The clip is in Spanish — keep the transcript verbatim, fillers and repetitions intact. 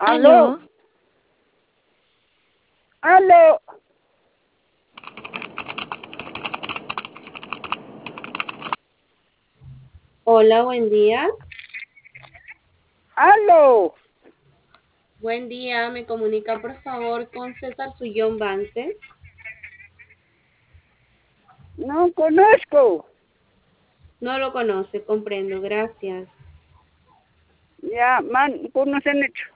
Aló, Aló, aló, Hola, buen día. aló. Buen día, me comunica por favor con César Sullón Vance. No conozco. No lo conoce, comprendo, gracias. Ya, man, pues no se han hecho.